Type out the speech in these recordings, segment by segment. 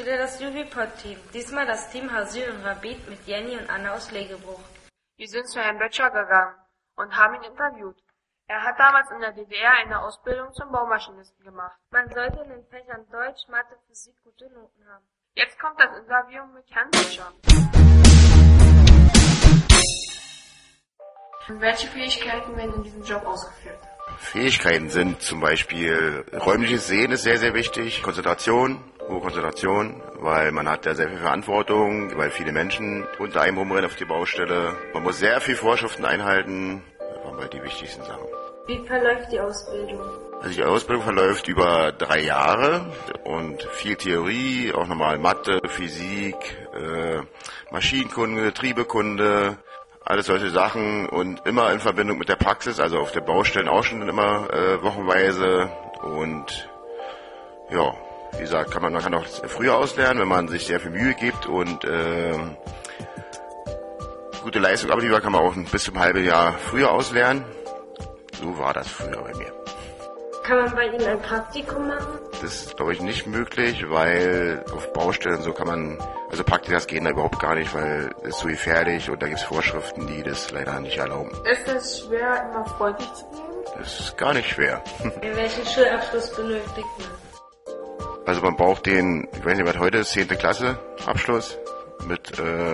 wieder das Juvipod-Team. Diesmal das Team Hasyl und Rabid mit Jenny und Anna aus Legebruch. Wir sind zu Herrn Böttcher gegangen und haben ihn interviewt. Er hat damals in der DDR eine Ausbildung zum Baumaschinisten gemacht. Man sollte in den Fächern Deutsch, Mathe, Physik gute Noten haben. Jetzt kommt das Interview mit Herrn Böttcher. Welche Fähigkeiten werden in diesem Job ausgeführt? Fähigkeiten sind zum Beispiel räumliches Sehen ist sehr, sehr wichtig. Konzentration, hohe Konzentration, weil man hat ja sehr viel Verantwortung, weil viele Menschen unter einem rumrennen auf die Baustelle. Man muss sehr viel Vorschriften einhalten. Das waren halt die wichtigsten Sachen. Wie verläuft die Ausbildung? Also die Ausbildung verläuft über 3 Jahre und viel Theorie, auch normal Mathe, Physik, Maschinenkunde, Getriebekunde, alles solche Sachen und immer in Verbindung mit der Praxis, also auf der Baustellen auch schon immer wochenweise und ja, wie gesagt, man kann auch früher auslernen, wenn man sich sehr viel Mühe gibt und gute Leistung abliefert, kann man auch bis zum halben Jahr früher auslernen. So war das früher bei mir. Kann man bei Ihnen ein Praktikum machen? Das ist, glaube ich, nicht möglich, weil auf Baustellen so kann man, also Praktikas gehen da überhaupt gar nicht, weil es ist so gefährlich und da gibt es Vorschriften, die das leider nicht erlauben. Ist es schwer, immer freundlich zu bleiben? Das ist gar nicht schwer. Welchen Schulabschluss benötigt man? Also man braucht den, ich weiß nicht, was heute ist, 10. Klasse Abschluss mit,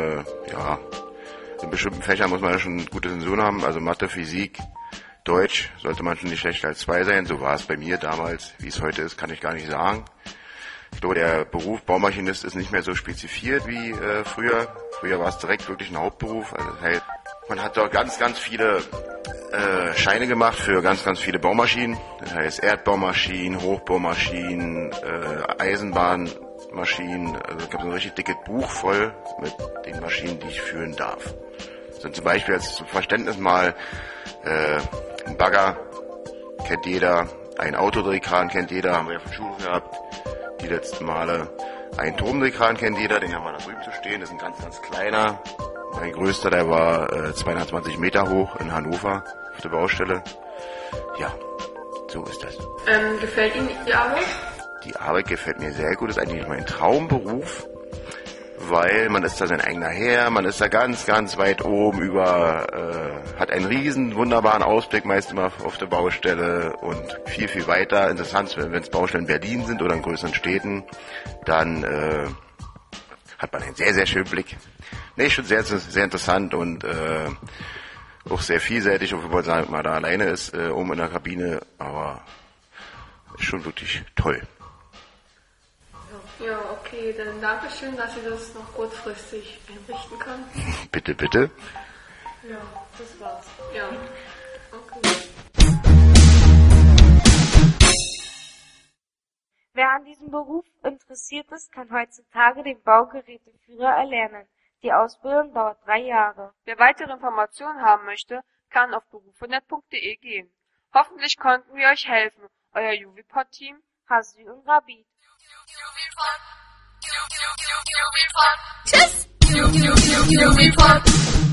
in bestimmten Fächern muss man ja schon gute Sensoren haben, also Mathe, Physik, Deutsch sollte man schon nicht schlechter als 2 sein, so war es bei mir damals. Wie es heute ist, kann ich gar nicht sagen. Ich glaube, der Beruf Baumaschinist ist nicht mehr so spezifiziert wie früher. Früher war es direkt wirklich ein Hauptberuf. Also das heißt, man hat dort ganz, ganz viele Scheine gemacht für ganz, ganz viele Baumaschinen. Das heißt Erdbaumaschinen, Hochbaumaschinen, Eisenbahnmaschinen. Also es gab so ein richtig dickes Buch voll mit den Maschinen, die ich führen darf. So zum Beispiel als zum Verständnis mal ein Bagger kennt jeder, ein Autodrehkran kennt jeder, haben wir ja von Schule gehabt, die letzten Male. Ein Turmdrehkran kennt jeder, den haben wir da drüben zu stehen, das ist ein ganz, ganz kleiner. Mein größter, der war 220 Meter hoch in Hannover auf der Baustelle. Ja, so ist das. Gefällt Ihnen die Arbeit? Die Arbeit gefällt mir sehr gut, das ist eigentlich mein Traumberuf. Weil man ist da sein eigener Herr, man ist da ganz, ganz weit oben hat einen riesen, wunderbaren Ausblick meist immer auf der Baustelle und viel, viel weiter. Interessant, wenn es Baustellen in Berlin sind oder in größeren Städten, dann hat man einen sehr, sehr schönen Blick. Nee, schon sehr, sehr interessant und auch sehr vielseitig, obwohl man da alleine ist, oben in der Kabine, aber schon wirklich toll. Ja, okay, dann danke schön, dass Sie das noch kurzfristig einrichten können. Bitte, bitte. Ja, das war's. Ja, okay. Wer an diesem Beruf interessiert ist, kann heutzutage den Baugeräteführer erlernen. Die Ausbildung dauert 3 Jahre. Wer weitere Informationen haben möchte, kann auf berufe.net.de gehen. Hoffentlich konnten wir euch helfen. Euer Juvipod-Team, Hasyl und Rabid. Tschüss! Juvipod.